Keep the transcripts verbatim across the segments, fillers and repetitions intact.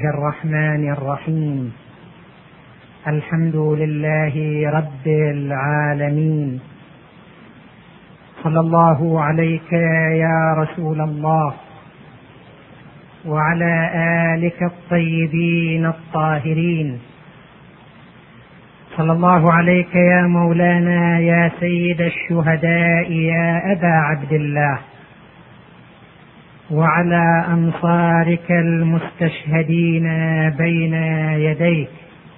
الرحمن الرحيم. الحمد لله رب العالمين. صلى الله عليك يا رسول الله وعلى آلك الطيبين الطاهرين. صلى الله عليك يا مولانا يا سيد الشهداء يا أبا عبد الله، وعلى أنصارك المستشهدين بين يديك.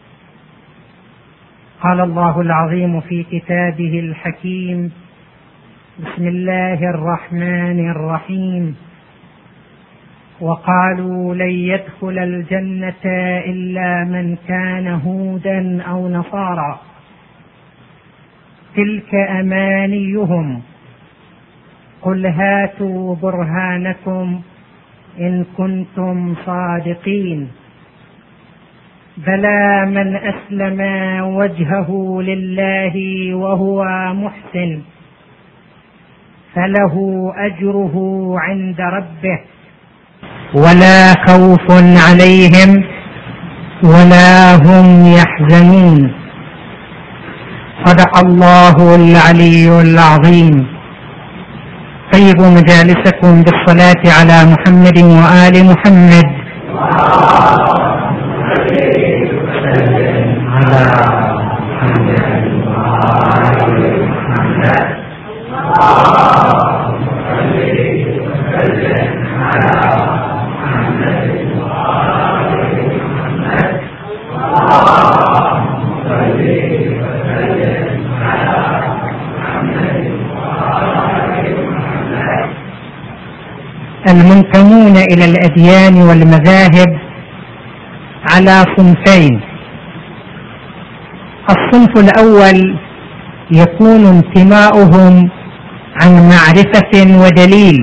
قال الله العظيم في كتابه الحكيم: بسم الله الرحمن الرحيم. وقالوا لن يدخل الجنة إلا من كان هودا أو نصارى تلك أمانيهم قل هاتوا برهانكم إن كنتم صادقين. بلى من أسلم وجهه لله وهو محسن فله أجره عند ربه ولا خوف عليهم ولا هم يحزنون. صدق الله العلي العظيم. طيبوا مجالسكم بالصلاة على محمد وآل محمد على محمد وآل محمد. المنتمون إلى الأديان والمذاهب على صنفين. الصنف الأول يكون انتماؤهم عن معرفة ودليل،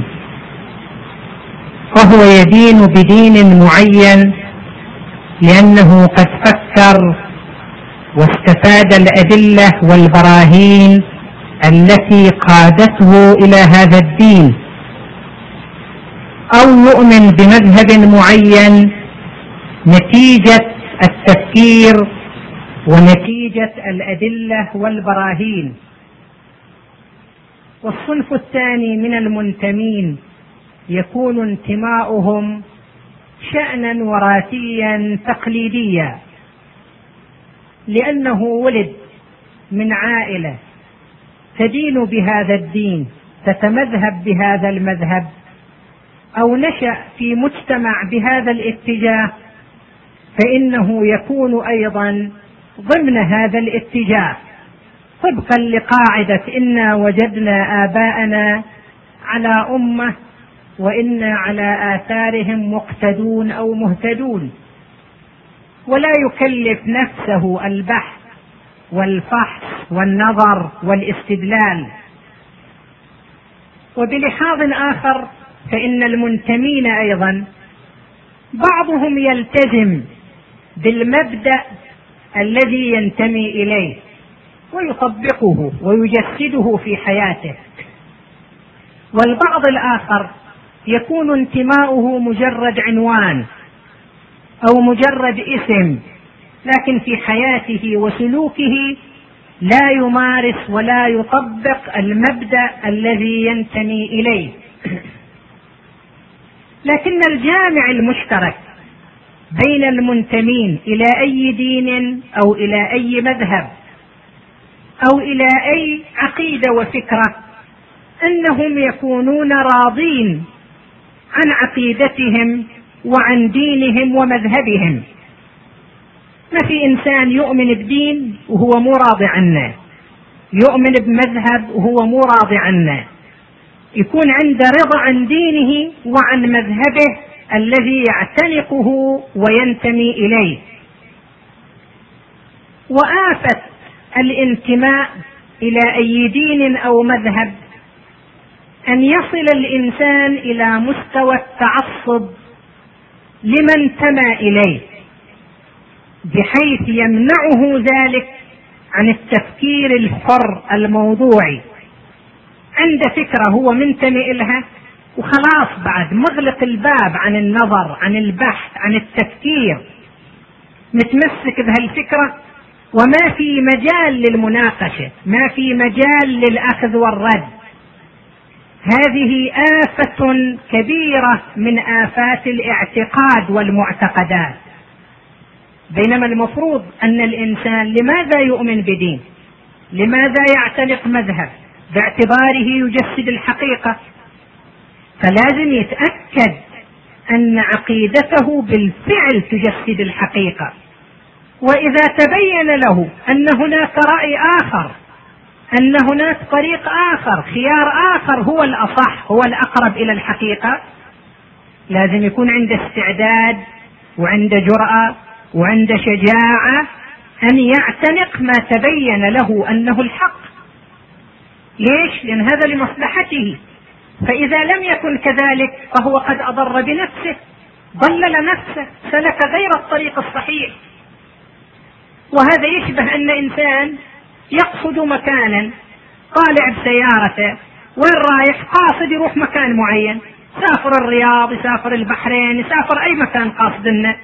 فهو يدين بدين معين لأنه قد فكر واستفاد الأدلة والبراهين التي قادته إلى هذا الدين، أو يؤمن بمذهب معين نتيجة التفكير ونتيجة الأدلة والبراهين. والصنف الثاني من المنتمين يكون انتماؤهم شأنا وراثيا تقليديا، لأنه ولد من عائلة تدين بهذا الدين تتمذهب بهذا المذهب، أو نشأ في مجتمع بهذا الاتجاه، فإنه يكون أيضا ضمن هذا الاتجاه، طبقا لقاعدة إنا وجدنا آباءنا على أمة وإنا على آثارهم مقتدون أو مهتدون، ولا يكلف نفسه البحث والفحص والنظر والاستدلال. وبلحاظ آخر فإن المنتمين أيضا بعضهم يلتزم بالمبدأ الذي ينتمي إليه ويطبقه ويجسده في حياته، والبعض الآخر يكون انتماؤه مجرد عنوان أو مجرد اسم، لكن في حياته وسلوكه لا يمارس ولا يطبق المبدأ الذي ينتمي إليه. لكن الجامع المشترك بين المنتمين إلى أي دين أو إلى أي مذهب أو إلى أي عقيدة وفكرة أنهم يكونون راضين عن عقيدتهم وعن دينهم ومذهبهم. ما في إنسان يؤمن بدين وهو مو راضي عنه، يؤمن بمذهب وهو مو راضي عنه، يكون عنده رضا عن دينه وعن مذهبه الذي يعتنقه وينتمي إليه. وآفة الانتماء إلى أي دين أو مذهب أن يصل الإنسان إلى مستوى التعصب لمن انتمى إليه، بحيث يمنعه ذلك عن التفكير الحر الموضوعي. عنده فكرة هو منتمي إلها وخلاص بعد مغلق الباب عن النظر، عن البحث، عن التفكير، متمسك بهالفكرة وما في مجال للمناقشة، ما في مجال للأخذ والرد. هذه آفة كبيرة من آفات الاعتقاد والمعتقدات. بينما المفروض أن الإنسان لماذا يؤمن بدين؟ لماذا يعتنق مذهب؟ باعتباره يجسد الحقيقة، فلازم يتأكد أن عقيدته بالفعل تجسد الحقيقة. وإذا تبين له أن هناك رأي آخر، أن هناك طريق آخر، خيار آخر هو الأصح، هو الأقرب إلى الحقيقة، لازم يكون عنده استعداد وعنده جرأة وعنده شجاعة أن يعتنق ما تبين له أنه الحق. ليش؟ لأن هذا لمصلحته. فإذا لم يكن كذلك فهو قد أضر بنفسه، ضلل نفسه، سلك غير الطريق الصحيح. وهذا يشبه أن إنسان يقصد مكانا، طالع بسيارته، وين رايح؟ قاصد يروح مكان معين، سافر الرياض، يسافر البحرين، يسافر أي مكان قاصد لنا،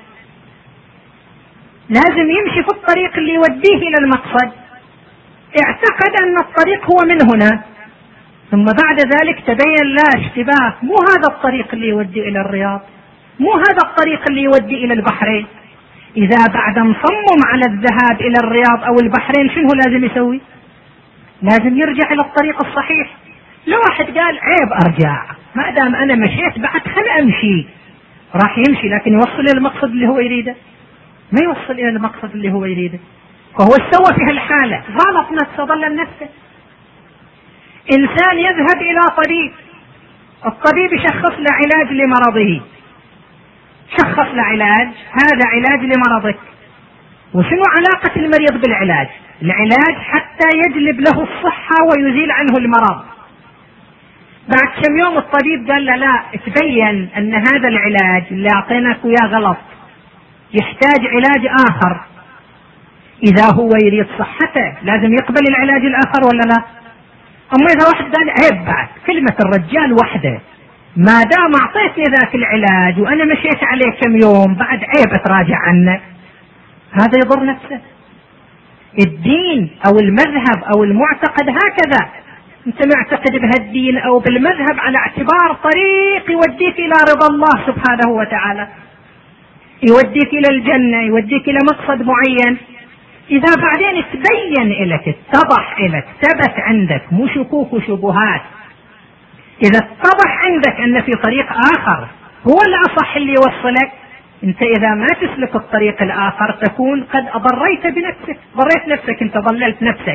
لازم يمشي في الطريق اللي يوديه إلى المقصد. اعتقد أن الطريق هو من هنا، ثم بعد ذلك تبين لا، اشتباه، مو هذا الطريق اللي يودي إلى الرياض، مو هذا الطريق اللي يودي إلى البحرين. إذا بعد مصمم على الذهاب إلى الرياض أو البحرين شنو لازم يسوي؟ لازم يرجع إلى الطريق الصحيح. لو واحد قال عيب أرجع، ما دام أنا مشيت بعد خل أمشي، راح يمشي لكن يوصل إلى المقصد اللي هو يريده؟ ما يوصل إلى المقصد اللي هو يريده. فهو سوى في هالحالة غلط نفسه، ضل نفسه. إنسان يذهب إلى طبيب، الطبيب يشخص له علاج لمرضه، شخص له علاج، هذا علاج لمرضك. وشنو علاقة المريض بالعلاج؟ العلاج حتى يجلب له الصحة ويزيل عنه المرض. بعد كم يوم الطبيب قال له لا، تبين أن هذا العلاج اللي أعطيناك إياه غلط، يحتاج علاج آخر. إذا هو يريد صحته لازم يقبل العلاج الآخر ولا لا؟ أما إذا واحد قال عيب، بعد كلمة الرجال وحده، ما دام أعطيتني ذاك العلاج وأنا مشيت عليه كم يوم، بعد عيب أتراجع عنه، هذا يضر نفسه. الدين أو المذهب أو المعتقد هكذا، أنت معتقد بهالدين أو بالمذهب على اعتبار طريق يوديك إلى رضا الله سبحانه وتعالى، يوديك إلى الجنة، يوديك إلى مقصد معين. إذا بعدين تبين لك، اتضح لك، ثبت عندك، مو شكوك وشبهات، إذا اتضح عندك أن في طريق آخر هو الأصح اللي يوصلك، أنت إذا ما تسلك الطريق الآخر تكون قد أضريت بنفسك، ضريت نفسك، أنت ضللت نفسك.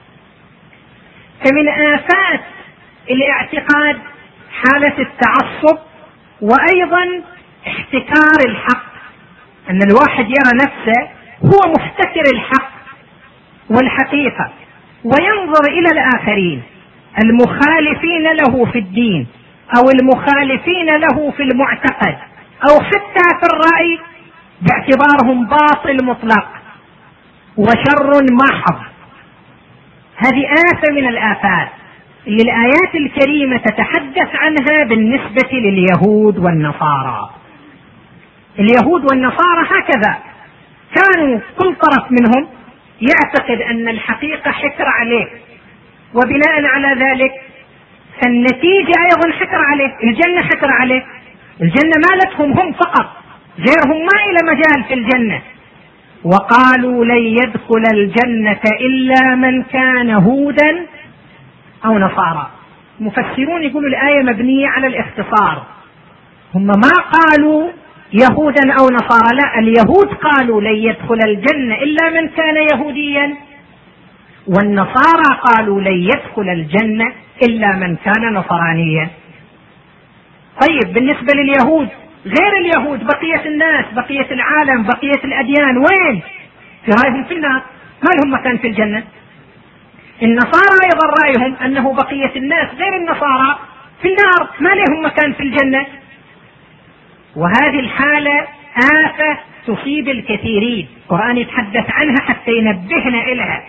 فمن آفات الاعتقاد حالة التعصب، وأيضا احتكار الحق، أن الواحد يرى نفسه هو محتكر الحق والحقيقة، وينظر إلى الآخرين المخالفين له في الدين أو المخالفين له في المعتقد أو حتى في الرأي باعتبارهم باطل مطلق وشر محض. هذه آفة من الآفات اللي الآيات الكريمة تتحدث عنها بالنسبة لليهود والنصارى. اليهود والنصارى هكذا كانوا، كل طرف منهم يعتقد أن الحقيقة حكر عليه، وبناء على ذلك فالنتيجة أيضا حكر عليه، الجنة حكر عليه، الجنة مالتهم هم فقط، غيرهم ما إلى مجال في الجنة. وقالوا لن يدخل الجنة إلا من كان هودا أو نصارى. مفسرون يقولوا الآية مبنية على الاختصار، هم ما قالوا يهودا أو نصارى، لا، اليهود قالوا لن يدخل الجنة إلا من كان يهوديا، والنصارى قالوا لن يدخل الجنة إلا من كان نصرانيا. طيب بالنسبة لليهود، غير اليهود بقية الناس، بقية العالم، بقية الأديان، وين؟ في رأيهم في النار، ما لهم مكان في الجنة. النصارى أيضا رأيهم أنه بقية الناس غير النصارى في النار، ما لهم مكان في الجنة. وهذه الحالة آفة تصيب الكثيرين، القرآن يتحدث عنها حتى ينبهنا إليها.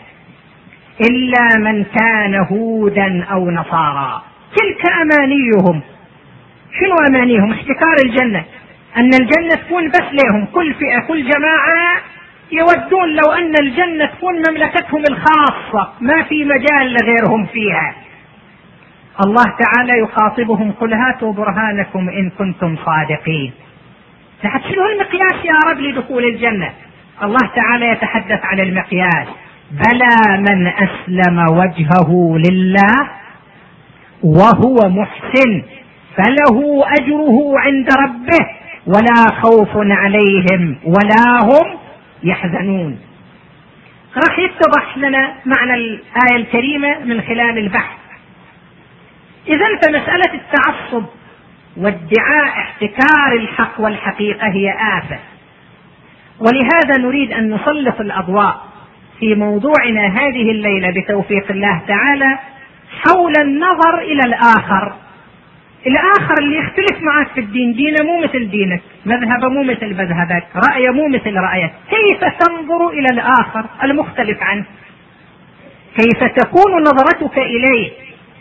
إلا من كان هودا أو نصارى، تلك أمانيهم شنو أمانيهم؟ احتكار الجنة، أن الجنة تكون بس لهم، كل فئة كل جماعة يودون لو أن الجنة تكون مملكتهم الخاصة، ما في مجال لغيرهم فيها. الله تعالى يخاطبهم: قل هاتوا برهانكم إن كنتم صادقين. لحد شنو المقياس يا رب لدخول الجنة؟ الله تعالى يتحدث عن المقياس: بلى من أسلم وجهه لله وهو محسن فله أجره عند ربه ولا خوف عليهم ولا هم يحزنون. راح يتضح لنا معنى الآية الكريمة من خلال البحث. إذن فمسألة التعصب وادعاء احتكار الحق والحقيقة هي آفة، ولهذا نريد أن نسلط الأضواء في موضوعنا هذه الليلة بتوفيق الله تعالى حول النظر إلى الآخر. الآخر اللي يختلف معك في الدين، دينه مو مثل دينك، مذهبه مو مثل مذهبك، رأيه مو مثل رأيك، كيف تنظر إلى الآخر المختلف عنك؟ كيف تكون نظرتك إليه؟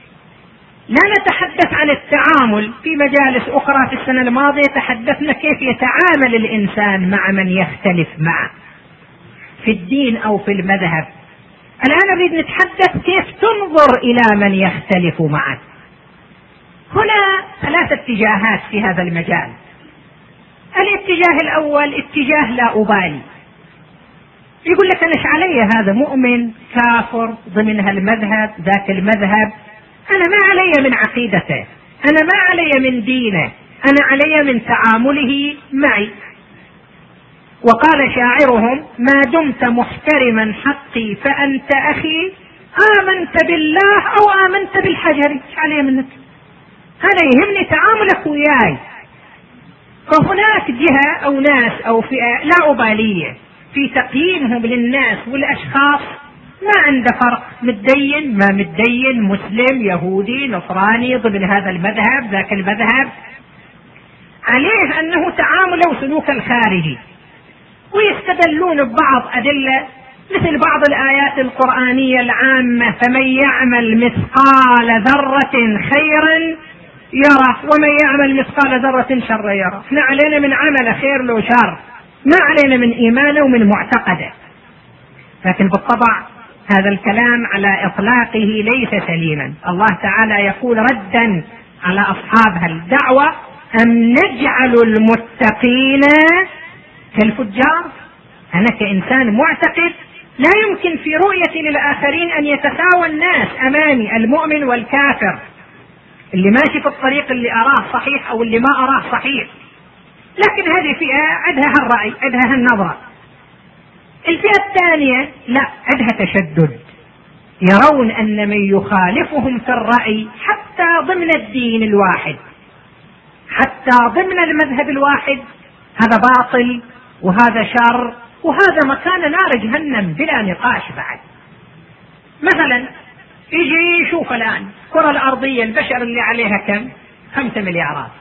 لا نتحدث عن التعامل، في مجالس أخرى في السنة الماضية تحدثنا كيف يتعامل الإنسان مع من يختلف معه في الدين أو في المذهب. الآن نريد نتحدث كيف تنظر إلى من يختلف معك. هنا ثلاثة اتجاهات في هذا المجال. الاتجاه الأول اتجاه لا أبالي، يقول لك أنا إيش علي، هذا مؤمن كافر ضمن هالمذهب ذاك المذهب، أنا ما علي من عقيدته، أنا ما علي من دينه، أنا علي من تعامله معي. وقال شاعرهم: ما دمت محترما حقي فأنت أخي، آمنت بالله أو آمنت بالحجر، إيش علي منك؟ هذا يهمني تعاملك وياي. فهناك جهة أو ناس أو فئة لا أبالية في تقييمهم للناس والأشخاص، ما عنده فرق، متدين ما متدين، مسلم يهودي نصراني، ضمن هذا المذهب ذاك المذهب، عليه أنه تعامله وسلوك الخارجي. ويستدلون ببعض أدلة مثل بعض الآيات القرآنية العامة: فمن يعمل مثقال ذرة خيرا يرى ومن يعمل مثقال ذرة شرا يرى. احنا علينا من عمل خير لو شر، ما علينا من إيمانه ومن معتقده. لكن بالطبع هذا الكلام على إطلاقه ليس سليما. الله تعالى يقول ردا على أصحاب هالدعوة: أم نجعل المتقين كالفجار؟ أنا كإنسان معتقد لا يمكن في رؤيتي للآخرين أن يتساوى الناس أمامي، المؤمن والكافر، اللي ماشي في الطريق اللي أراه صحيح أو اللي ما أراه صحيح. لكن هذه فئة عندها هالرأي، عندها هالنظرة. الفئة الثانية لا، عندها تشدد، يرون أن من يخالفهم في الرأي حتى ضمن الدين الواحد، حتى ضمن المذهب الواحد، هذا باطل وهذا شر وهذا مكان نار جهنم بلا نقاش. بعد مثلا يجي يشوف الآن الكرة الأرضية البشر اللي عليها كم؟ خمسة مليارات.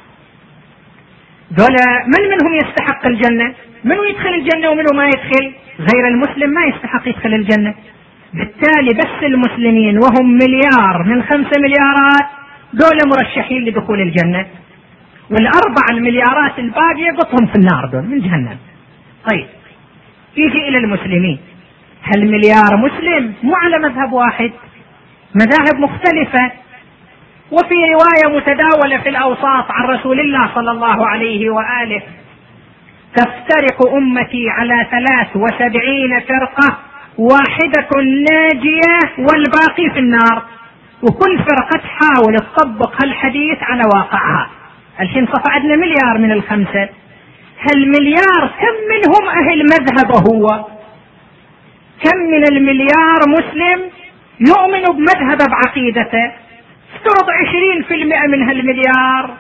دول من منهم يستحق الجنة؟ منو يدخل الجنة ومنو ما يدخل؟ غير المسلم ما يستحق يدخل الجنة. بالتالي بس المسلمين وهم مليار من خمسة مليارات دول مرشحين لدخول الجنة، والأربع المليارات الباقية قطهم في النار دول من جهنم. طيب يجي إلى المسلمين، هالمليار مسلم مو على مذهب واحد، مذاهب مختلفة. وفي رواية متداولة في الأوساط عن رسول الله صلى الله عليه وآله: تفترق أمتي على ثلاث وسبعين فرقة، واحدة ناجية والباقي في النار. وكل فرقة تحاول تطبق هالحديث على واقعها. الحين صف عندنا مليار من الخمسة، هالمليار كم منهم أهل مذهبه هو؟ كم من المليار مسلم يؤمن بمذهبه بعقيدته؟ افترض عشرين في المئة من هالمليار،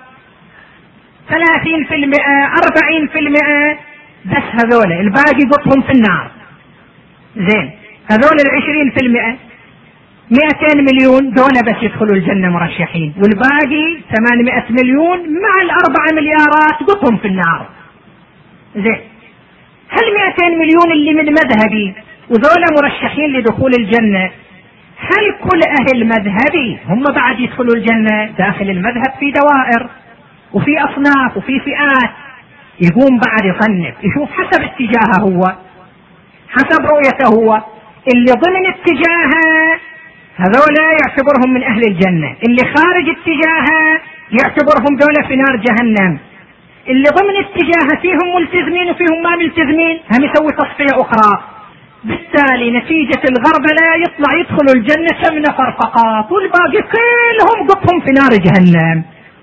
ثلاثين في المئة، أربعين في المئة، بس هذول الباقي قطهم في النار. زين، هذول العشرين في المئة مئتين مليون دول بس يدخلوا الجنة مرشحين، والباقي ثمانمائة مليون مع الأربعة مليارات قطهم في النار. زين، هل مئتين مليون اللي من مذهبي وذول مرشحين لدخول الجنة، هل كل أهل مذهبي هم بعد يدخلوا الجنة؟ داخل المذهب في دوائر، وفي أصناف وفي فئات. يقوم بعد يصنف يشوف حسب اتجاهه هو، حسب رؤيته هو. اللي ضمن اتجاهه هذولا يعتبرهم من أهل الجنة، اللي خارج اتجاهه يعتبرهم دولة في نار جهنم. اللي ضمن اتجاهه فيهم ملتزمين وفيهم ما ملتزمين، هم يسوي تصفية أخرى. بالتالي نتيجة الغربلة يطلع يدخلوا الجنة كم نفر فقط، والباقي كلهم قطهم في نار جهنم.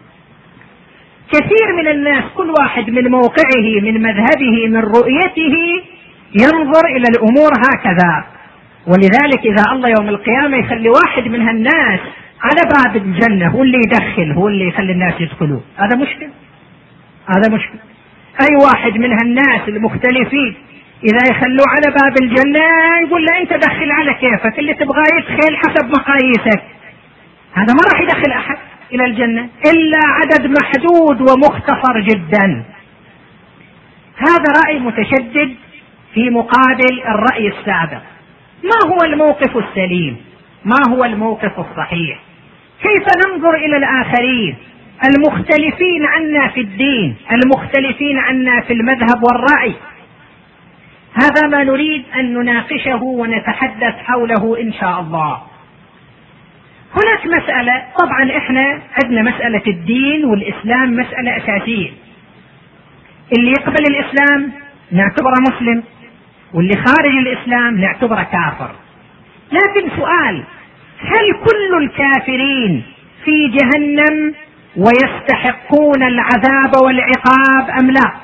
كثير من الناس كل واحد من موقعه من مذهبه من رؤيته ينظر إلى الأمور هكذا. ولذلك إذا الله يوم القيامة يخلي واحد من هالناس على باب الجنة هو اللي يدخل، هو اللي يخلي الناس يدخلوا، هذا مشكل، هذا مشكل. أي واحد من هالناس المختلفين إذا يخلوه على باب الجنة يقول له أنت دخل على كيفك، اللي تبغى يدخل حسب مقاييسك، هذا ما راح يدخل أحد إلى الجنة إلا عدد محدود ومختصر جدا. هذا رأي متشدد في مقابل الرأي السابق. ما هو الموقف السليم؟ ما هو الموقف الصحيح؟ كيف ننظر إلى الآخرين المختلفين عنا في الدين، المختلفين عنا في المذهب والرأي؟ هذا ما نريد أن نناقشه ونتحدث حوله إن شاء الله. هناك مسألة، طبعا إحنا عندنا مسألة الدين والإسلام مسألة أساسية. اللي يقبل الإسلام نعتبره مسلم، واللي خارج الإسلام نعتبره كافر. لكن سؤال، هل كل الكافرين في جهنم ويستحقون العذاب والعقاب أم لا؟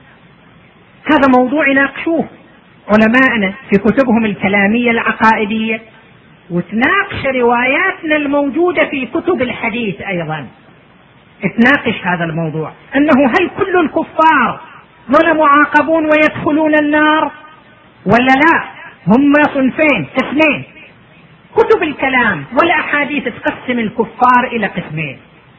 هذا موضوع يناقشوه علماءنا في كتبهم الكلامية العقائدية، وتناقش رواياتنا الموجودة في كتب الحديث أيضا، تناقش هذا الموضوع، أنه هل كل الكفار ولا معاقبون ويدخلون النار ولا لا؟ هم صنفين قسمين. كتب الكلام والأحاديث تقسم الكفار إلى قسمين.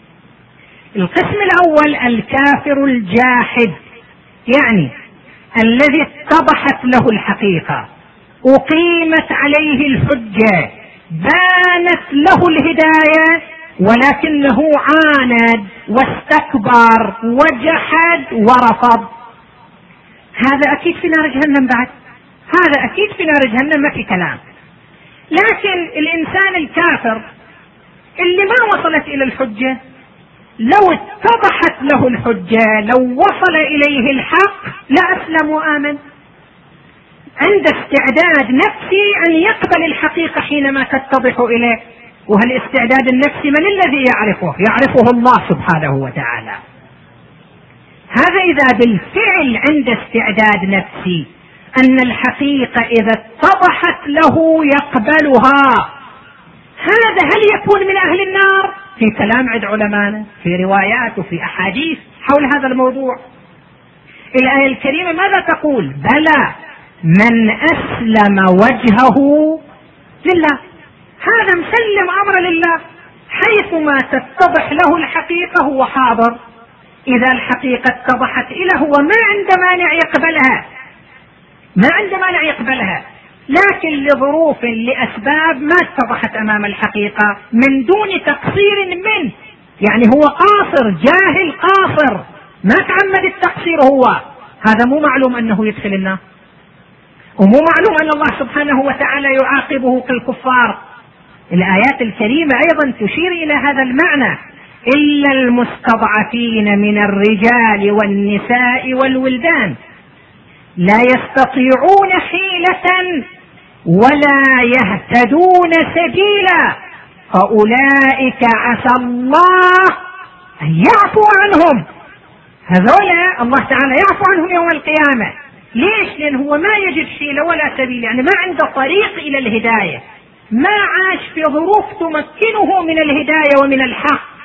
القسم الأول الكافر الجاحد، يعني الذي اتضحت له الحقيقة، أقيمت عليه الحجة، بانت له الهداية، ولكنه عاند واستكبر وجحد ورفض. هذا أكيد في نار جهنم بعد، هذا أكيد في نار جهنم ما في كلام. لكن الإنسان الكافر اللي ما وصلت إلى الحجة، لو اتضحت له الحجة، لو وصل إليه الحق لأسلم وآمن، عند استعداد نفسي أن يقبل الحقيقة حينما تتضح إليه. وهالاستعداد النفسي من الذي يعرفه؟ يعرفه الله سبحانه وتعالى. هذا إذا بالفعل عند استعداد نفسي أن الحقيقة إذا اتضحت له يقبلها. هذا هل يكون من أهل النار؟ في كلام عند علماءنا، في روايات وفي أحاديث حول هذا الموضوع. الآية الكريمة ماذا تقول؟ بلى من أسلم وجهه لله، هذا مسلم أمر لله، حيثما تتضح له الحقيقة هو حاضر. إذا الحقيقة اتضحت إله هو ما عنده مانع يقبلها، ما عنده مانع يقبلها، لكن لظروف لأسباب ما اتضحت أمام الحقيقة من دون تقصير منه، يعني هو قاصر جاهل قاصر ما تعمد التقصير هو، هذا مو معلوم أنه يدخل النار، ومو معلوم أن الله سبحانه وتعالى يعاقبه كالكفار. الآيات الكريمة أيضا تشير إلى هذا المعنى: إلا المستضعفين من الرجال والنساء والولدان لا يستطيعون حيلة ولا يهتدون سبيلا فأولئك عسى الله أن يعفو عنهم. هذولا الله تعالى يعفو عنهم يوم القيامة. ليش؟ لأنه هو ما يجد حيلة ولا سبيل، يعني ما عنده طريق إلى الهداية، ما عاش في ظروف تمكنه من الهداية ومن الحق.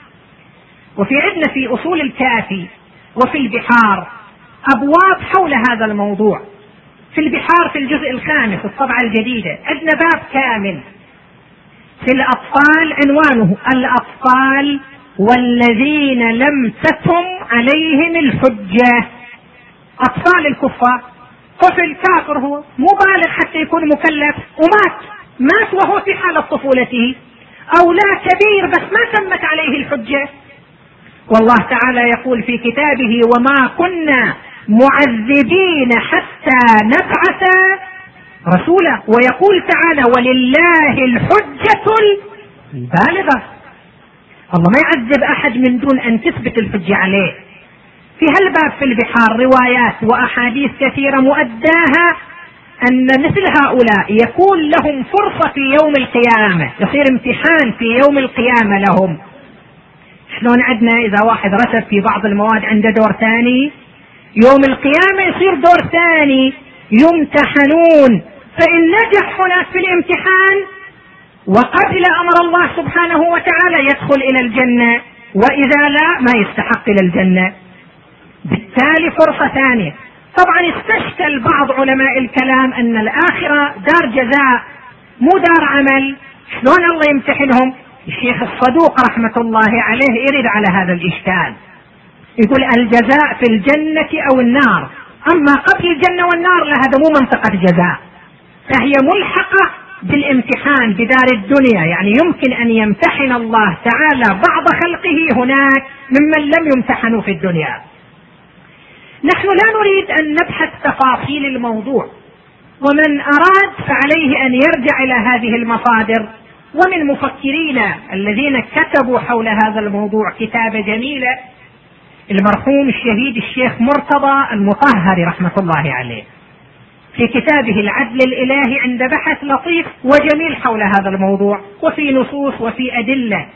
وفي عندنا في أصول الكافي وفي البحار أبواب حول هذا الموضوع. في البحار في الجزء الخامس الطبعة الجديدة عندنا باب كامل في الأطفال عنوانه الأطفال والذين لم تتم عليهم الحجة. أطفال الكفار، طفل كافر هو مو بالغ حتى يكون مكلف ومات، مات وهو في حالة طفولته، أو لا كبير بس ما تمت عليه الحجة، والله تعالى يقول في كتابه: وما كنا معذبين حتى نبعث رسولا. ويقول تعالى: ولله الحجة البالغة. الله ما يعذب أحد من دون أن تثبت الحجة عليه. في هالباب في البحار روايات وأحاديث كثيرة مؤداها أن مثل هؤلاء يكون لهم فرصة في يوم القيامة، يصير امتحان في يوم القيامة لهم. شلون عندنا إذا واحد رسب في بعض المواد عنده دور ثاني، يوم القيامة يصير دور ثاني، يمتحنون. فإن نجح هناك في الامتحان وقبل أمر الله سبحانه وتعالى يدخل إلى الجنة، وإذا لا ما يستحق إلى الجنة. بالتالي فرصة ثانية. طبعا استشكل بعض علماء الكلام أن الآخرة دار جزاء مو دار عمل، شلون الله يمتحنهم؟ الشيخ الصدوق رحمة الله عليه يرد على هذا الإشكال، يقول الجزاء في الجنة أو النار، أما قبل الجنة والنار لهذا مو منطقة جزاء، فهي ملحقة بالامتحان بدار الدنيا. يعني يمكن أن يمتحن الله تعالى بعض خلقه هناك ممن لم يمتحنوا في الدنيا. نحن لا نريد أن نبحث تفاصيل الموضوع، ومن أراد فعليه أن يرجع إلى هذه المصادر. ومن مفكرينا الذين كتبوا حول هذا الموضوع كتابة جميلة المرحوم الشهيد الشيخ مرتضى المطهري رحمة الله عليه، في كتابه العدل الإلهي عند بحث لطيف وجميل حول هذا الموضوع، وفي نصوص وفي أدلة.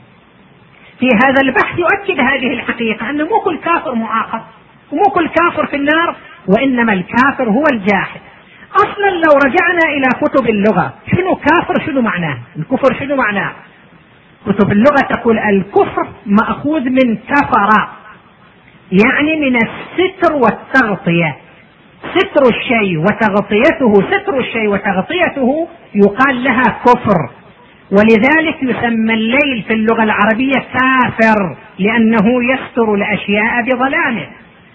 في هذا البحث يؤكد هذه الحقيقة أن مو كل كافر معاقب ومو كل كافر في النار، وإنما الكافر هو الجاحد. أصلا لو رجعنا إلى كتب اللغة، شنو كافر؟ شنو معناه الكفر؟ شنو معناه؟ كتب اللغة تقول الكفر مأخوذ من كفر، يعني من الستر والتغطية. ستر الشيء وتغطيته، ستر الشيء وتغطيته يقال لها كفر. ولذلك يسمى الليل في اللغة العربية كافر، لأنه يستر الأشياء بظلامه.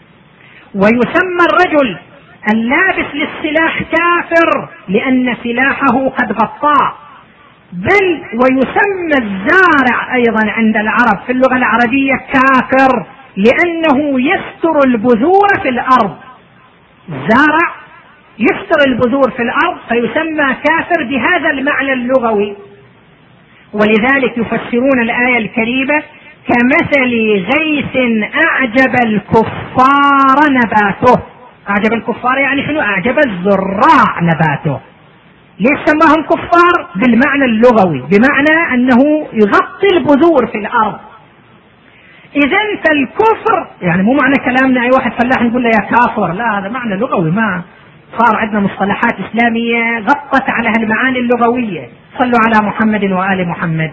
ويسمى الرجل اللابس للسلاح كافر لأن سلاحه قد غطاه. بل ويسمى الزارع أيضا عند العرب في اللغة العربية كافر لأنه يستر البذور في الأرض. الزارع يستر البذور في الأرض فيسمى كافر بهذا المعنى اللغوي. ولذلك يفسرون الآية الكريمة كمثل غيث أعجب الكفار نباته. أعجب الكفار يعني شنو؟ أعجب الزراع نباته. ليش سماهم كفار؟ بالمعنى اللغوي، بمعنى أنه يغطي البذور في الأرض. إذن فالكفر يعني مو معنى كلامنا أي واحد فلاح نقول له يا كافر، لا، هذا معنى لغوي. ما صار عندنا مصطلحات إسلامية غطت على هالمعاني اللغوية. صلوا على محمد وآل محمد.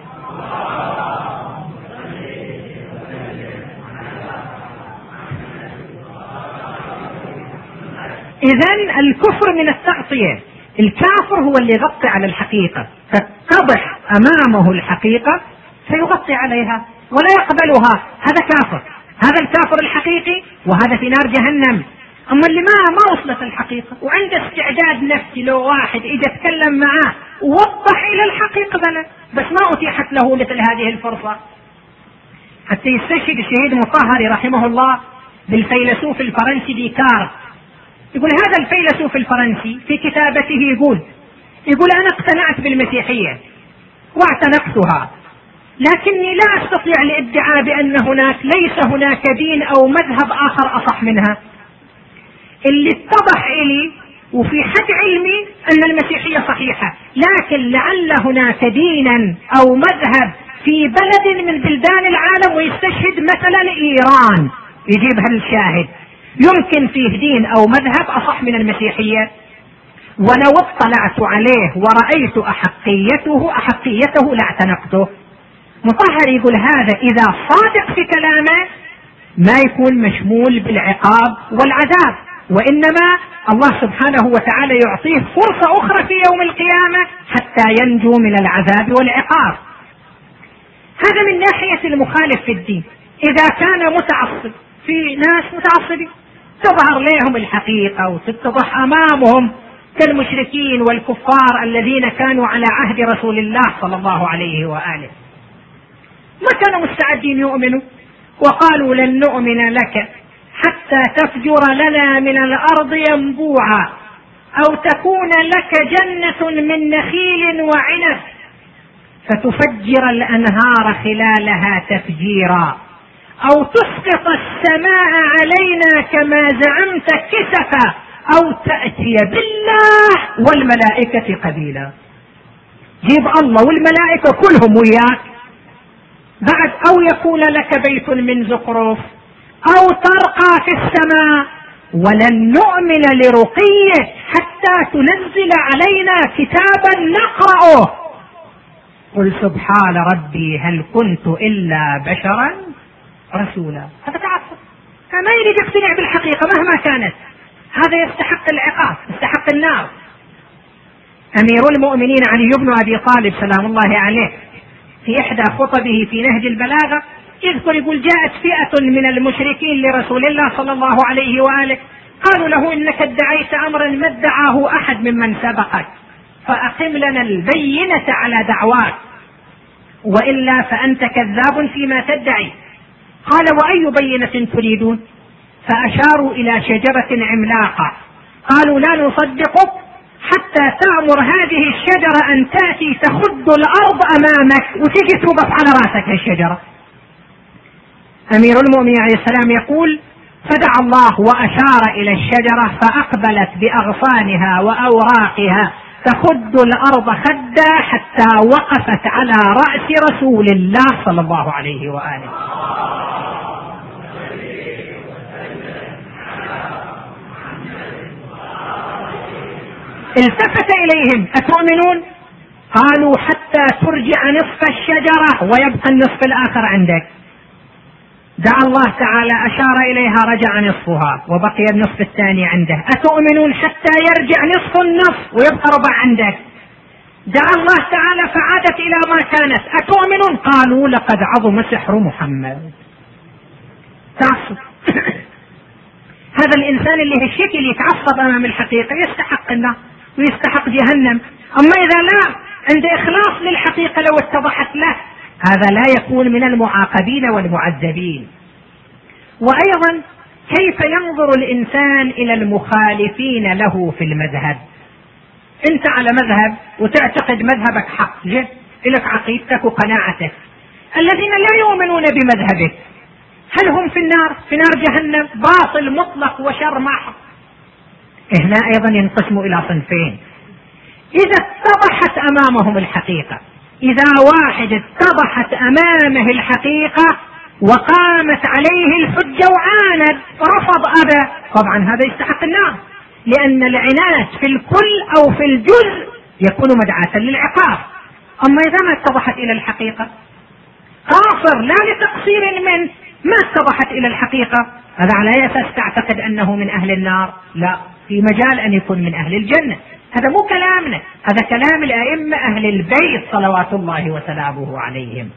إذن الكفر من التغطية. الكافر هو اللي يغطي على الحقيقة، تتضح أمامه الحقيقة فيغطي عليها ولا يقبلها، هذا كافر. هذا الكافر الحقيقي، وهذا في نار جهنم. أما اللي ما ما وصلت الحقيقة وعنده استعداد نفسي، لو واحد إجا تكلم معاه ووضح إلى الحقيقة بلى، بس ما أتيحت له مثل هذه الفرصة. حتى يستشهد الشهيد مطهري رحمه الله بالفيلسوف الفرنسي ديكارت. يقول هذا الفيلسوف الفرنسي في كتابته يقول يقول أنا اقتنعت بالمسيحية واعتنقتها، لكني لا أستطيع الادعاء بأن هناك ليس هناك دين أو مذهب آخر أصح منها. اللي اتضح إلي وفي حد علمي أن المسيحية صحيحة، لكن لعل هناك دينا أو مذهب في بلد من بلدان العالم، ويستشهد مثلا إيران يجيب هالشاهد، يمكن فيه دين أو مذهب أصح من المسيحية. ولو اطلعت عليه ورأيت أحقيته أحقيته لاعتنقته. مطهر يقول هذا إذا صادق في كلامه ما يكون مشمول بالعقاب والعذاب، وإنما الله سبحانه وتعالى يعطيه فرصة أخرى في يوم القيامة حتى ينجو من العذاب والعقاب. هذا من ناحية المخالف في الدين. إذا كان متعصب، في ناس متعصبين تظهر لهم الحقيقة وتتضح أمامهم كالمشركين والكفار الذين كانوا على عهد رسول الله صلى الله عليه وآله، ما كانوا مستعدين يؤمنوا، وقالوا لن نؤمن لك حتى تفجر لنا من الأرض ينبوعا أو تكون لك جنة من نخيل وعنب فتفجر الأنهار خلالها تفجيرا أو تسقط السماء علينا كما زعمت كسفا أو تأتي بالله والملائكة قبيلا. جيب الله والملائكة كلهم وياك بعد، أو يكون لك بيت من زخرف أو ترقى في السماء ولن نؤمن لرقيك حتى تنزل علينا كتابا نقرأه. قل سبحان ربي هل كنت إلا بشرا رسولا. هذا تعصب، ما يريد يقتنع بالحقيقة مهما كانت، هذا يستحق العقاب، يستحق النار. أمير المؤمنين علي بن أبي طالب سلام الله عليه في إحدى خطبه في نهج البلاغة يذكر يقول جاءت فئة من المشركين لرسول الله صلى الله عليه وآله قالوا له إنك ادعيت أمرا ما ادعاه أحد ممن سبقك فأقم لنا البينة على دعواك وإلا فأنت كذاب فيما تدعي. قال وأي بينة تريدون؟ فأشاروا إلى شجرة عملاقة قالوا لا نصدقك حتى تأمر هذه الشجرة أن تأتي تخد الأرض أمامك وتجي توقف على رأسك الشجرة. أمير المؤمنين عليه السلام يقول فدعا الله وأشار إلى الشجرة فأقبلت بأغصانها وأوراقها تخد الأرض خدا حتى وقفت على رأس رسول الله صلى الله عليه وآله. التفت إليهم أتؤمنون؟ قالوا حتى ترجع نصف الشجرة ويبقى النصف الآخر عندك. دعا الله تعالى أشار إليها رجع نصفها وبقي النصف الثاني عنده. أتؤمنون؟ حتى يرجع نصف النصف ويبقى ربع عندك. دعا الله تعالى فعادت إلى ما كانت. أتؤمنون؟ قالوا لقد عظم سحر محمد. تعصب. هذا الإنسان اللي هالشكل يتعصب أمام الحقيقة يستحق النار ويستحق جهنم. أما إذا لا عند إخلاص للحقيقة لو اتضحت له هذا لا يكون من المعاقبين والمعذبين. وأيضا كيف ينظر الإنسان إلى المخالفين له في المذهب؟ أنت على مذهب وتعتقد مذهبك حق، جد لك عقيدتك وقناعتك. الذين لا يؤمنون بمذهبك هل هم في النار؟ في نار جهنم، باطل مطلق وشر محض. هنا أيضا ينقسم إلى صنفين. إذا اتضحت أمامهم الحقيقة، إذا واحد اتضحت أمامه الحقيقة وقامت عليه الحجة وعاند ورفض أبى، طبعا هذا يستحق النار، لأن العناد في الكل أو في الجزء يكون مدعاة للعقاب. أما إذا ما اتضحت إلى الحقيقة قاصر لا لتقصير منه، ما اتضحت إلى الحقيقة، هذا على أساس تعتقد أنه من أهل النار؟ لا، في مجال أن يكون من أهل الجنة. هذا مو كلامنا، هذا كلام الأئمة أهل البيت صلوات الله وسلامه عليهم.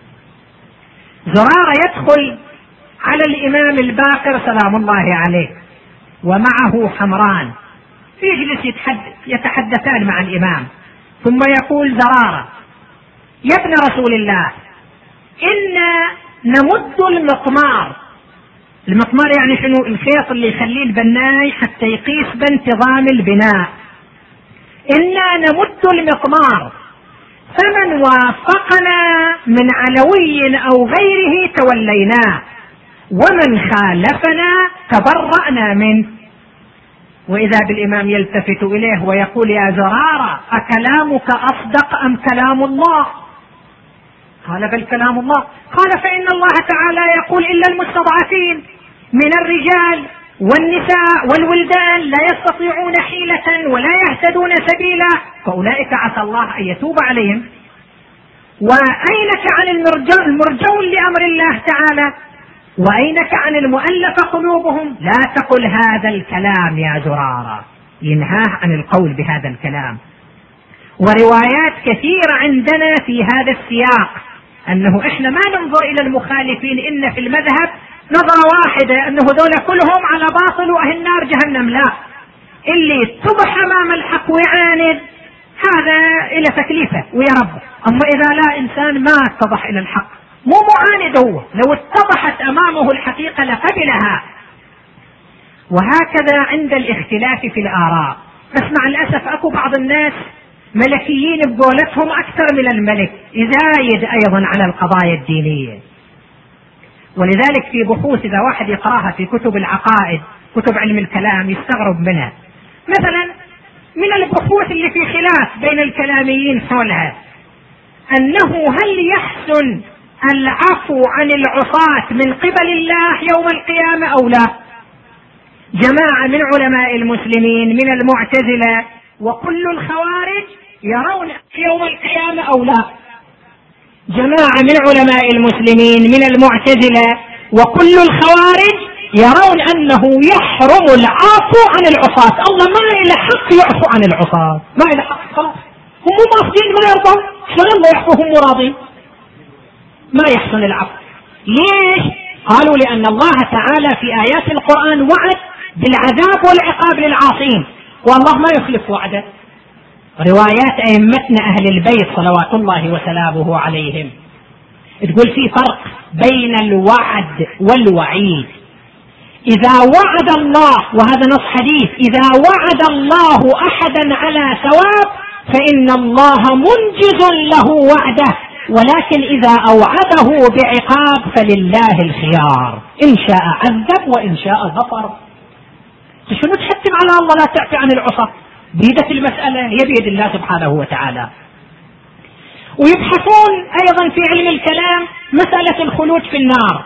زرارة يدخل على الإمام الباقر سلام الله عليه ومعه حمران، يجلس يتحدث يتحدثان مع الإمام، ثم يقول زرارة يا ابن رسول الله إنا نمد المقمار. المقمار يعني شنو؟ الخيط اللي يخليه البناي حتى يقيس بانتظام البناء. إنا نمد المقمار فمن وافقنا من علوي أو غيره توليناه ومن خالفنا تبرأنا منه. وإذا بالإمام يلتفت إليه ويقول يا زرارة أكلامك أصدق أم كلام الله؟ قال بل كلام الله. قال فإن الله تعالى يقول إلا المستضعفين من الرجال والنساء والولدان لا يستطيعون حيلة ولا يهتدون سبيلا فأولئك عسى الله أن يتوب عليهم. وأينك عن المرجون لأمر الله تعالى؟ وأينك عن المؤلف قلوبهم؟ لا تقل هذا الكلام يا زرارة، ينهاه عن القول بهذا الكلام. وروايات كثيرة عندنا في هذا السياق أنه إحنا ما ننظر إلى المخالفين إن في المذهب نظرة واحدة أنه ذولا كلهم على باطل وأهل النار جهنم، لا، اللي اتضح أمام الحق ويعاند هذا إلى تكليفه ويا رب. أما إذا لا إنسان ما اتضح إلى الحق مو معاند، هو لو اتضحت أمامه الحقيقة لقبلها. وهكذا عند الاختلاف في الآراء. بس مع الأسف أكو بعض الناس ملكيين بقولتهم أكثر من الملك، يزايد أيضا على القضايا الدينية. ولذلك في بحوث إذا واحد يقراها في كتب العقائد، كتب علم الكلام، يستغرب منها. مثلا من البحوث اللي في خلاف بين الكلاميين حولها أنه هل يحسن العفو عن العصاة من قبل الله يوم القيامة أو لا؟ جماعة من علماء المسلمين من المعتزلة وكل الخوارج يرون يوم القيامة أو لا. جماعة من علماء المسلمين من المعتزلة وكل الخوارج يرون أنه يحرم العفو عن العصاة. الله ما له حق يعفو عن العصاة، ما له حق، خلاص هم مقصدين ما يرضون، شلون الله يعفوهم مراضين؟ ما يحسن العفو. ليش؟ قالوا لأن الله تعالى في آيات القرآن وعد بالعذاب والعقاب للعاصين، والله ما يخلف وعده. روايات أئمتنا أهل البيت صلوات الله وسلامه عليهم تقول في فرق بين الوعد والوعيد. إذا وعد الله، وهذا نص حديث، إذا وعد الله أحدا على ثواب فإن الله منجز له وعده، ولكن إذا أوعده بعقاب فلله الخيار، إن شاء عذب وإن شاء غفر. شنو تحتم على الله لا تعفي عن العصاة؟ بيدة المسألة هي بيد الله سبحانه وتعالى. ويبحثون أيضا في علم الكلام مسألة الخلود في النار.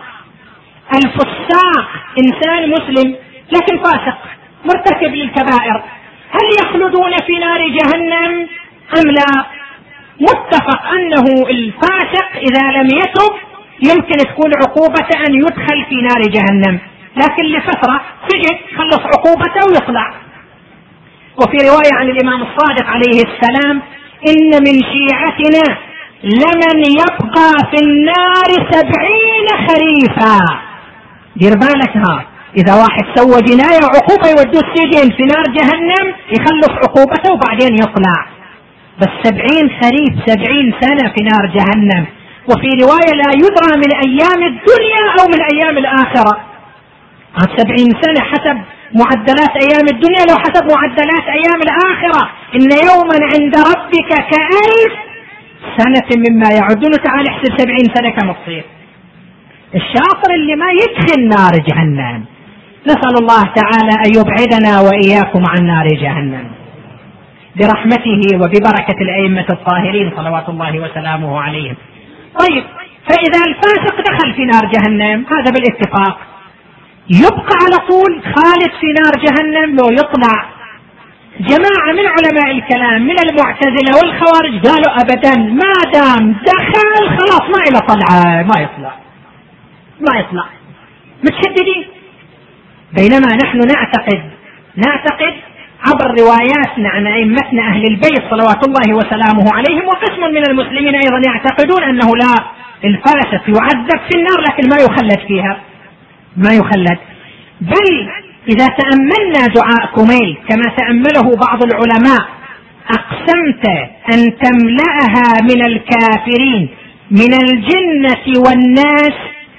الفساق إنسان مسلم لكن فاسق مرتكب للكبائر، هل يخلدون في نار جهنم أم لا؟ متفق أنه الفاسق إذا لم يتب يمكن تكون عقوبة أن يدخل في نار جهنم، لكن لفترة سجن خلص عقوبته ويطلع. وفي رواية عن الإمام الصادق عليه السلام إن من شيعتنا لمن يبقى في النار سبعين خريفا. دير بالك، ها إذا واحد سوى جناية عقوبة يودوه السجن في نار جهنم يخلص عقوبته وبعدين يطلع، بس سبعين خريف سبعين سنة في نار جهنم. وفي رواية لا يدرى من أيام الدنيا أو من أيام الآخرة. عن سبعين سنة حسب معدلات أيام الدنيا، لو حسب معدلات أيام الآخرة إن يوما عند ربك كألف سنة مما يعدون. تعال احسب سبعين سنة كم تصير. الشاطر اللي ما يدخل نار جهنم. نسأل الله تعالى أن يبعدنا وإياكم عن نار جهنم برحمته وببركة الأئمة الطاهرين صلوات الله وسلامه عليهم. طيب، فإذا الفاسق دخل في نار جهنم هذا بالاتفاق يبقى على طول خالد في نار جهنم لو يطلع؟ جماعة من علماء الكلام من المعتزلة والخوارج قالوا أبدا، ما دام دخل خلاص ما إلى طلعة، ما يطلع ما يطلع، متشددين. بينما نحن نعتقد نعتقد عبر رواياتنا عن أئمتنا أهل البيت صلوات الله وسلامه عليهم، وقسم من المسلمين أيضا يعتقدون أنه لا، الفاسق يعذب في النار لكن ما يخلد فيها، ما يخلد. بل إذا تأملنا دعاء كميل كما تأمله بعض العلماء: أقسمت أن تملأها من الكافرين من الجنة والناس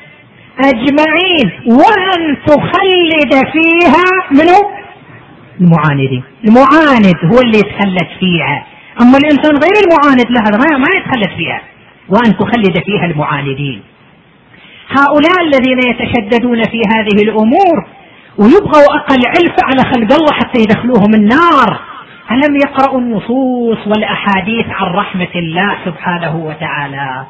أجمعين وأن تخلد فيها منه المعاندين. المعاند هو اللي يتخلد فيها، أما الإنسان غير المعاند له ما يتخلد فيها، وأن تخلد فيها المعاندين. هؤلاء الذين يتشددون في هذه الأمور ويبغوا أقل علف على خلق الله حتى يدخلوهم النار، ألم يقرأوا النصوص والأحاديث عن رحمة الله سبحانه وتعالى؟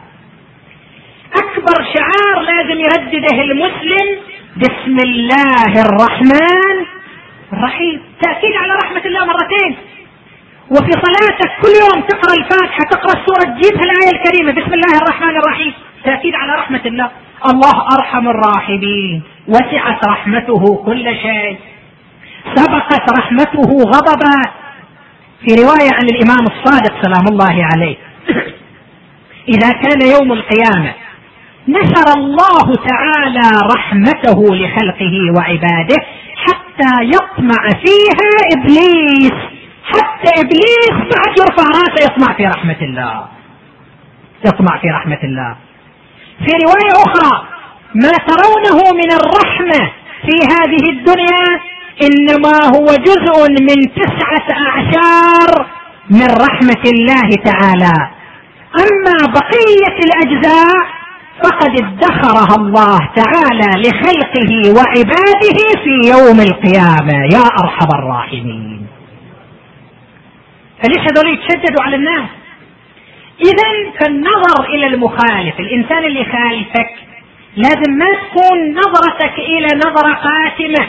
أكبر شعار لازم يردده المسلم بسم الله الرحمن الرحيم، تأكيد على رحمة الله مرتين. وفي صلاتك كل يوم تقرأ الفاتحة تقرأ السورة تجيبها الآية الكريمة بسم الله الرحمن الرحيم، تأكيد على رحمة الله. الله أرحم الراحمين، وسعت رحمته كل شيء، سبقت رحمته غضبا. في رواية عن الإمام الصادق سلام الله عليه: إذا كان يوم القيامة نشر الله تعالى رحمته لخلقه وعباده حتى يطمع فيها إبليس، حتى إبليس بعد يرفع راسه يطمع في رحمة الله، يطمع في رحمة الله. في رواية أخرى: ما ترونه من الرحمة في هذه الدنيا إنما هو جزء من تسعة أعشار من رحمة الله تعالى، أما بقية الأجزاء فقد ادخرها الله تعالى لخلقه وعباده في يوم القيامة. يا أرحم الراحمين. فليش هذول يتشددوا على الناس؟ إذن فالنظر إلى المخالف، الإنسان اللي خالفك، لازم ما تكون نظرتك إلى نظرة قاتمة،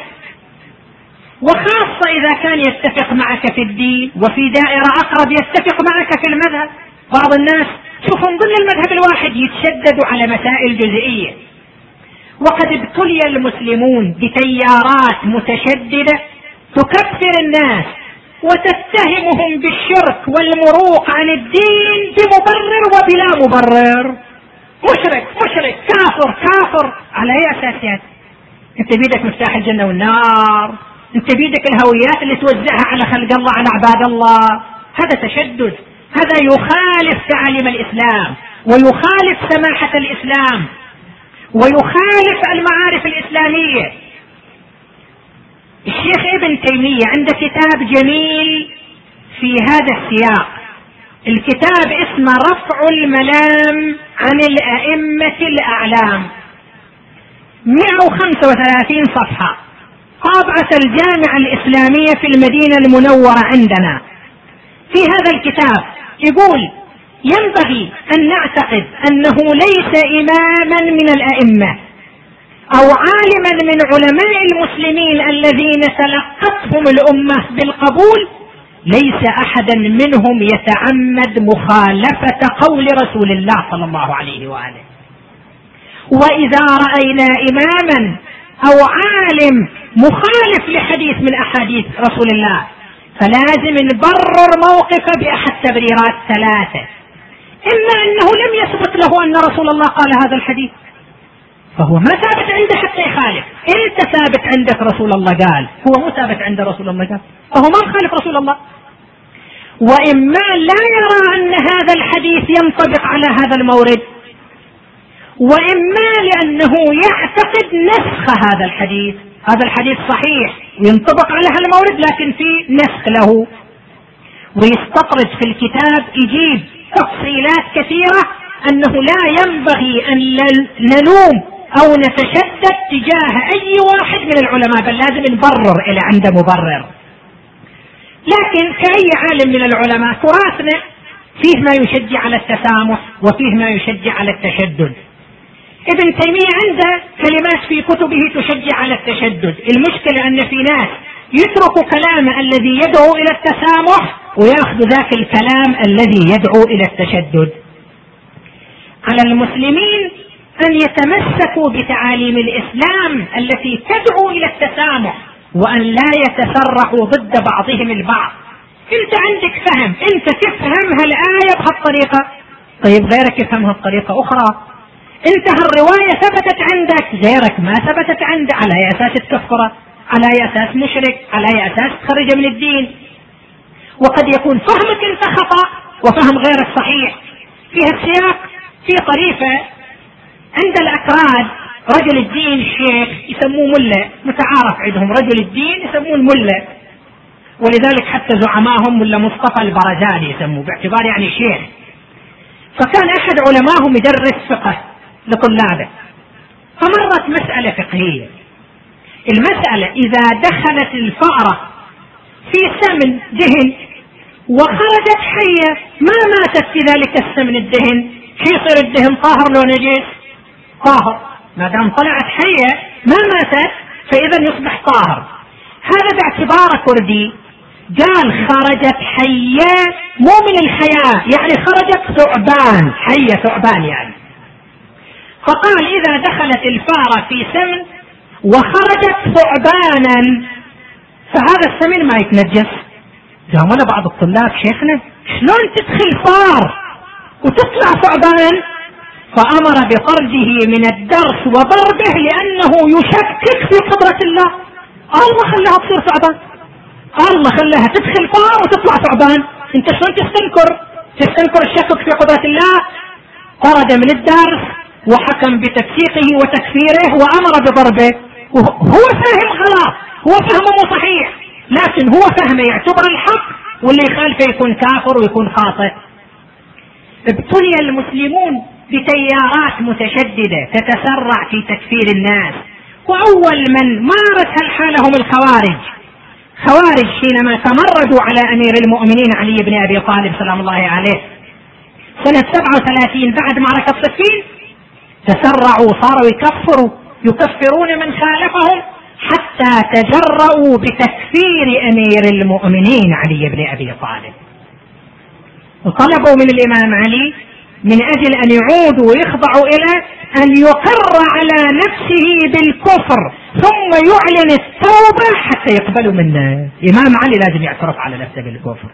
وخاصة إذا كان يتفق معك في الدين، وفي دائرة أقرب يتفق معك في المذهب. بعض الناس شوفوا من ضمن المذهب الواحد يتشددوا على مسائل جزئية، وقد ابتلي المسلمون بتيارات متشددة تكفر الناس وتتهمهم بالشرك والمروق عن الدين بمبرر وبلا مبرر. مشرك مشرك كافر كافر. على اي اساس يعني؟ انت بيدك مفتاح الجنة والنار، انت بيدك الهويات اللي توزعها على خلق الله على عباد الله. هذا تشدد، هذا يخالف تعاليم الاسلام ويخالف سماحة الاسلام ويخالف المعارف الاسلامية. الشيخ ابن تيمية عنده كتاب جميل في هذا السياق، الكتاب اسمه رفع الملام عن الأئمة الأعلام، مئة وخمسة وثلاثين صفحة، طابعة الجامعة الإسلامية في المدينة المنورة عندنا. في هذا الكتاب يقول: ينبغي أن نعتقد أنه ليس إماما من الأئمة أو عالما من علماء المسلمين الذين تلقتهم الأمة بالقبول، ليس أحدا منهم يتعمد مخالفة قول رسول الله صلى الله عليه وآله. وإذا رأينا إماما أو عالم مخالف لحديث من أحاديث رسول الله فلازم نبرر موقفه بأحد تبريرات ثلاثة: إما أنه لم يثبت له أن رسول الله قال هذا الحديث فهو ما ثابت عنده حتى يخالف. انت ثابت عندك رسول الله قال، هو مو ثابت عند رسول الله قال، فهو ما مخالف رسول الله. واما لا يرى ان هذا الحديث ينطبق على هذا المورد، واما لانه يعتقد نسخ هذا الحديث. هذا الحديث صحيح وينطبق على هذا المورد لكن في نسخ له، ويستطرد في الكتاب يجيب تفصيلات كثيرة انه لا ينبغي ان نلوم او نتشدد تجاه اي واحد من العلماء، بل لازم نبرر الى عنده مبرر. لكن كأي عالم من العلماء تراثنا فيه ما يشجع على التسامح وفيه ما يشجع على التشدد. ابن تيمية عنده كلمات في كتبه تشجع على التشدد. المشكلة ان في ناس يتركوا كلامه الذي يدعو الى التسامح ويأخذ ذاك الكلام الذي يدعو الى التشدد. على المسلمين أن يتمسكوا بتعاليم الإسلام التي تدعو إلى التسامح، وأن لا يتسرحوا ضد بعضهم البعض. أنت عندك فهم، أنت تفهم هالآية بهالطريقة، طيب غيرك يفهمها بطريقة أخرى. أنت هالرواية ثبتت عندك، غيرك ما ثبتت عنده، على أي أساس تكفره؟ على أي أساس مشرك؟ على أي أساس تخرج من الدين؟ وقد يكون فهمك أنت خطأ وفهم غيرك صحيح. في هالسياق في طريقة عند الأكراد رجل الدين الشيخ يسموه ملة، متعارف عندهم رجل الدين يسموه الملة، ولذلك حتى زعمائهم ملا مصطفى البرزاني يسموه باعتبار يعني شيخ. فكان أحد علمائهم يدرس فقه لطلابه، فمرت مسألة فقهية. المسألة إذا دخلت الفأرة في سمن دهن وخرجت حية ما ماتت في ذلك السمن الدهن، شو يصير الدهن طاهر لو نجس؟ طاهر، ما دام طلعت حية ما ماتت فإذا يصبح طاهر. هذا باعتبار كردي قال خرجت حية مو من الحياة، يعني خرجت ثعبان، حية ثعبان يعني. فقال إذا دخلت الفارة في سمن وخرجت ثعبانا فهذا السمن ما يتنجس. جاء بعض الطلاب: شيخنا شلون تدخل فار وتطلع ثعبان؟ فأمر بطرده من الدرس وضربه لأنه يشكك في قدرة الله. الله خلاها تصير ثعبان، الله خلاها تدخل فار وتطلع ثعبان، انت شلون تستنكر تستنكر الشكك في قدرة الله؟ طرد من الدرس، وحكم بتفسيقه وتكفيره وأمر بضربه، هو فهم غلط، هو فهمه مو صحيح، لكن هو فهمه يعتبر الحق، واللي يخالفه يكون كافر ويكون خاطئ. ابتلي المسلمون بتيارات متشددة تتسرع في تكفير الناس، وأول من مارس هالحالة هم الخوارج. خوارج حينما تمردوا على أمير المؤمنين علي بن أبي طالب سلام الله عليه سنة سبعة وثلاثين بعد معركة صفين، تسرعوا صاروا يكفروا يكفرون من خالفهم حتى تجرؤوا بتكفير أمير المؤمنين علي بن أبي طالب، وطلبوا من الإمام علي من أجل أن يعودوا ويخضعوا إلى أن يقر على نفسه بالكفر ثم يعلن التوبة حتى يقبلوا منه. الإمام علي لازم يعترف على نفسه بالكفر.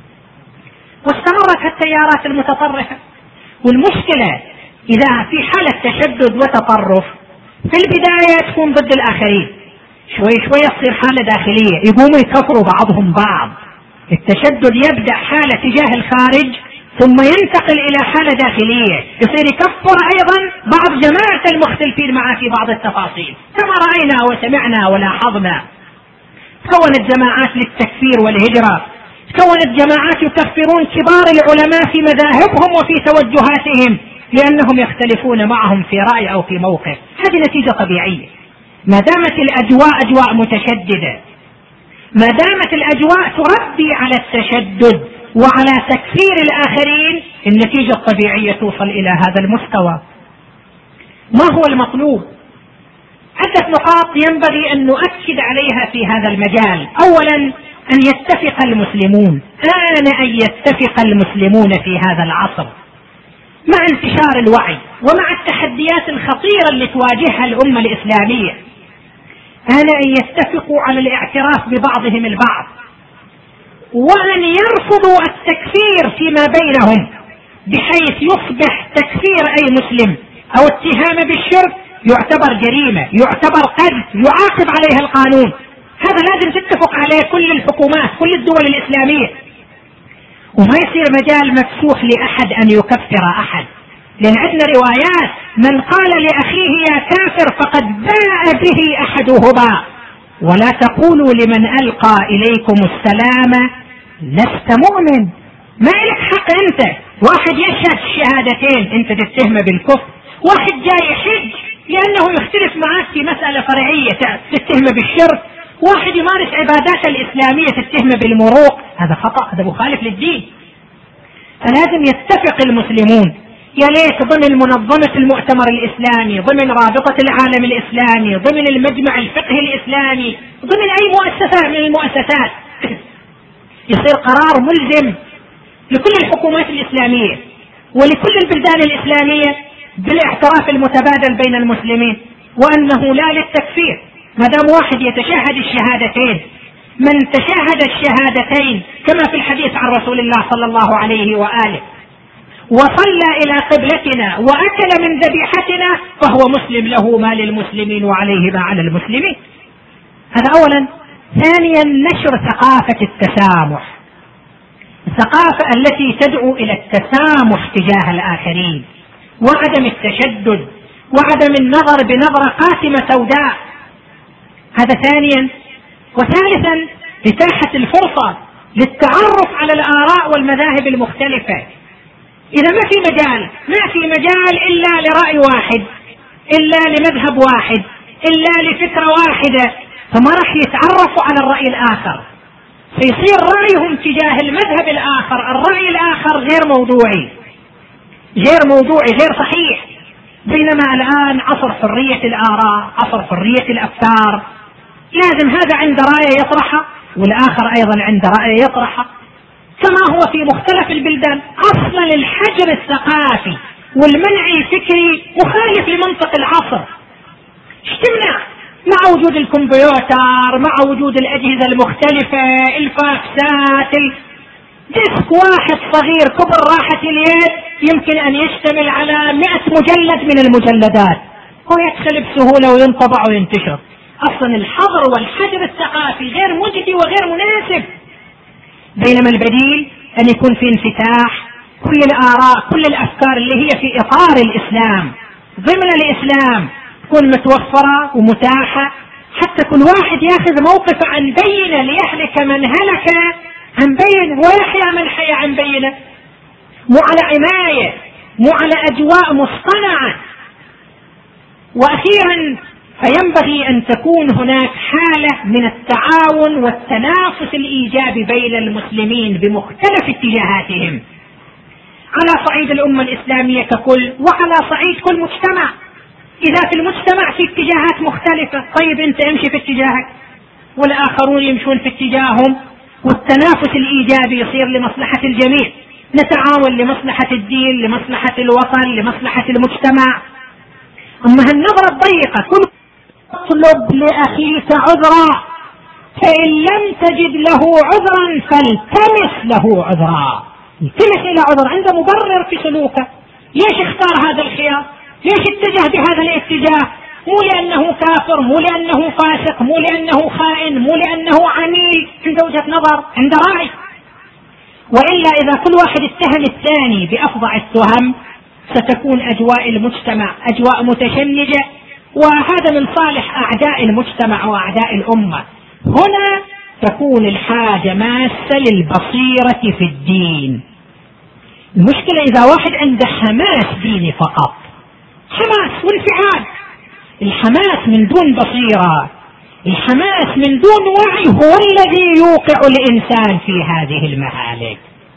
واستمرت التيارات المتطرفة. والمشكلة إذا في حالة تشدد وتطرف في البداية تكون ضد الآخرين، شوي شوي يصير حالة داخلية، يقوموا يكفروا بعضهم بعض. التشدد يبدأ حالة تجاه الخارج ثم ينتقل إلى حالة داخلية، يصير يكفر أيضا بعض جماعة المختلفين معه في بعض التفاصيل، كما رأينا وسمعنا ولاحظنا. تكونت جماعات للتكفير والهجرة، تكونت جماعات يكفرون كبار العلماء في مذاهبهم وفي توجهاتهم لأنهم يختلفون معهم في رأي أو في موقف. هذه نتيجة طبيعية ما دامت الأجواء أجواء متشددة، ما دامت الأجواء تربي على التشدد وعلى تكفير الآخرين، النتيجة الطبيعية توصل إلى هذا المستوى. ما هو المطلوب؟ عدة نقاط ينبغي أن نؤكد عليها في هذا المجال. أولا، أن يتفق المسلمون، آن أن يتفق المسلمون في هذا العصر مع انتشار الوعي ومع التحديات الخطيرة اللي تواجهها الأمة الإسلامية، آن أن يتفقوا على الاعتراف ببعضهم البعض، وأن يرفضوا التكفير فيما بينهم بحيث يصبح تكفير أي مسلم أو اتهام بالشرك يعتبر جريمة، يعتبر قذف، يعاقب عليها القانون. هذا لازم تتفق عليه كل الحكومات، كل الدول الإسلامية، وما يصير مجال مفتوح لأحد أن يكفر أحد، لأن عندنا روايات من قال لأخيه يا كافر فقد باء به أحدهما، ولا تقولوا لمن ألقى إليكم السلام لست مؤمن. ما لك حق أنت، واحد يشهد الشهادتين أنت تتهمه بالكفر، واحد جاي يحج لأنه يختلف معك في مسألة فرعية تتهمه بالشرك، واحد يمارس عبادات الإسلامية تتهمه بالمروق، هذا خطأ، هذا مخالف للدين. فلازم يتفق المسلمون، يا ليت ضمن منظمة المؤتمر الإسلامي، ضمن رابطة العالم الإسلامي، ضمن المجمع الفقهي الإسلامي، ضمن أي مؤسسة من المؤسسات يصير قرار ملزم لكل الحكومات الإسلامية ولكل البلدان الإسلامية بالاعتراف المتبادل بين المسلمين، وأنه لا للتكفير ما دام واحد يتشهد الشهادتين. من تشهد الشهادتين كما في الحديث عن رسول الله صلى الله عليه وآله وصلى إلى قبلتنا وأكل من ذبيحتنا فهو مسلم، له ما للمسلمين وعليه ما على المسلمين. هذا أولا. ثانيا، نشر ثقافة التسامح، الثقافة التي تدعو إلى التسامح تجاه الآخرين وعدم التشدد وعدم النظر بنظرة قاتمة سوداء. هذا ثانيا. وثالثا، إتاحة الفرصة للتعرف على الآراء والمذاهب المختلفة. إذا ما في مجال ما في مجال إلا لرأي واحد، إلا لمذهب واحد، إلا لفكرة واحدة، فما راح يتعرفوا على الرأي الآخر، فيصير رأيهم تجاه المذهب الآخر، الرأي الآخر غير موضوعي غير موضوعي غير صحيح. بينما الآن عصر حرية الآراء، عصر حرية الأفكار، لازم هذا عنده رأي يطرحه والآخر أيضا عنده رأي يطرحه، كما هو في مختلف البلدان. أصلا الحجر الثقافي والمنع الفكري مخالف لمنطق العصر. ايش تمنع؟ مع وجود الكمبيوتر، مع وجود الأجهزة المختلفة، الفاكسات، ديسك واحد صغير كبر راحة اليد يمكن أن يشتمل على مئة مجلد من المجلدات ويدخل بسهولة وينطبع وينتشر. أصلا الحظر والحجر الثقافي غير مجدي وغير مناسب، بينما البديل أن يكون في انفتاح كل الآراء كل الأفكار اللي هي في إطار الإسلام ضمن الإسلام تكون متوفرة ومتاحة، حتى كل واحد ياخذ موقف عن بينة، ليهلك من هلك عن بينة ويحيى من حيا عن بينة، مو على عناية، مو على أجواء مصطنعة. وأخيرا فينبغي أن تكون هناك حالة من التعاون والتنافس الإيجابي بين المسلمين بمختلف اتجاهاتهم على صعيد الأمة الإسلامية ككل، وعلى صعيد كل مجتمع. إذا في المجتمع في اتجاهات مختلفة، طيب أنت امشي في اتجاهك والآخرون يمشون في اتجاههم، والتنافس الإيجابي يصير لمصلحة الجميع، نتعاون لمصلحة الدين، لمصلحة الوطن، لمصلحة المجتمع. أما هالنظرة الضيقة، كل اطلب لأخيك عذرا، فإن لم تجد له عذرا فالتمس له عذرا. التمس إلى عذر، عنده مبرر في سلوكه، ليش اختار هذا الخيار، ليش اتجه بهذا الاتجاه، مو لأنه كافر، مو لأنه فاسق، مو لأنه خائن، مو لأنه عميل، عنده وجهة نظر، عنده رأي. وإلا إذا كل واحد اتهم الثاني بأفظع التهم ستكون أجواء المجتمع أجواء متشنجة، وهذا من صالح أعداء المجتمع وأعداء الأمة. هنا تكون الحاجة ماسة للبصيرة في الدين. المشكلة إذا واحد عنده حماس ديني فقط، حماس وانفعال، الحماس من دون بصيرة، الحماس من دون وعي هو الذي يوقع الإنسان في هذه المهالك.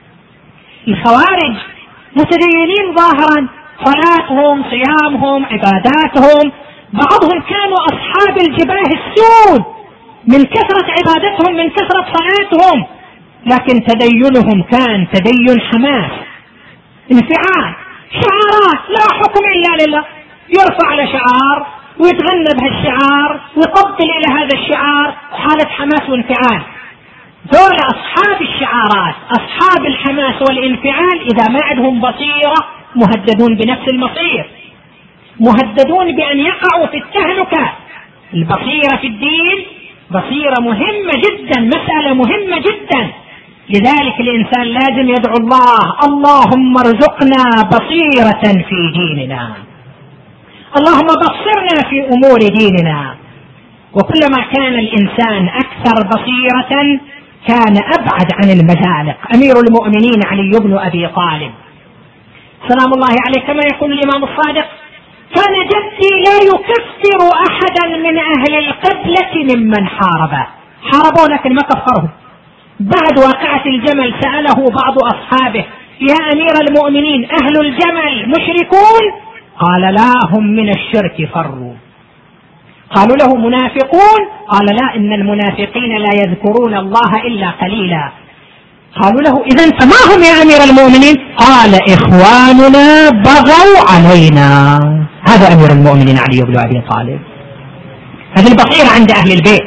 الخوارج متدينين ظاهرا، صلاتهم، صيامهم، عباداتهم، بعضهم كانوا أصحاب الجباه السود من كثرة عبادتهم، من كثرة صلاتهم، لكن تدينهم كان تدين حماس، انفعال، شعارات لا حكم إلا لله، يرفع على شعار ويتغنى بهالشعار ويطبل إلى هذا الشعار، حالة حماس وانفعال. دول أصحاب الشعارات، أصحاب الحماس والانفعال، إذا ما عندهم بصيرة مهددون بنفس المصير، مهددون بأن يقعوا في التهلكة. البصيرة في الدين بصيرة مهمة جدا، مسألة مهمة جدا. لذلك الإنسان لازم يدعو الله: اللهم ارزقنا بصيرة في ديننا، اللهم بصرنا في أمور ديننا. وكلما كان الإنسان أكثر بصيرة كان أبعد عن المزالق. أمير المؤمنين علي بن أبي طالب سلام الله عليه كما يقول الإمام الصادق: كان جدي لا يكفر أحدا من أهل القبلة ممن حاربه. حاربوا لكن ما كفرهم. بعد واقعة الجمل سأله بعض أصحابه: يا أمير المؤمنين أهل الجمل مشركون؟ قال: لا، هم من الشرك فروا. قالوا له: منافقون؟ قال: لا، إن المنافقين لا يذكرون الله إلا قليلا. قالوا له: إذن فما هم يا أمير المؤمنين؟ قال: إخواننا بغوا علينا. هذا أمير المؤمنين علي بن أبي طالب. هذه البصيرة عند أهل البيت.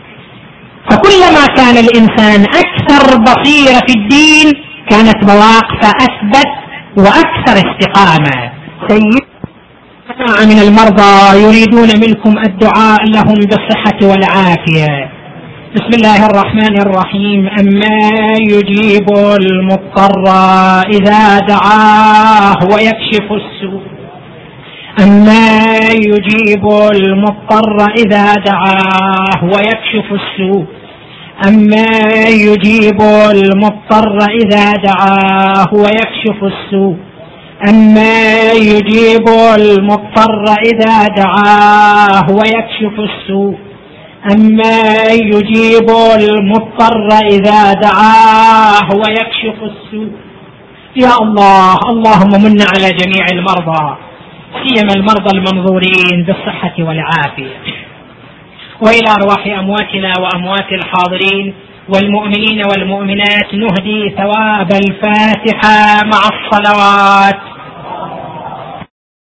فكلما كان الإنسان أكثر بصيرة في الدين كانت مواقفه أثبت وأكثر استقامة. سيد من المرضى يريدون منكم الدعاء لهم بالصحة والعافية. بسم الله الرحمن الرحيم. أما يجيب المضطر إذا دعاه ويكشف السوء أما يجيب المضطر إذا دعاه ويكشف السوء أما يجيب المضطر إذا دعاه ويكشف السوء أما يجيب المضطر إذا دعاه ويكشف السوء أما يجيب المضطر إذا دعاه ويكشف السوء. يا الله، اللهم من على جميع المرضى، سيما المرضى المنظورين بالصحة والعافية، وإلى أرواح أمواتنا وأموات الحاضرين والمؤمنين والمؤمنات نهدي ثواب الفاتحة مع الصلوات.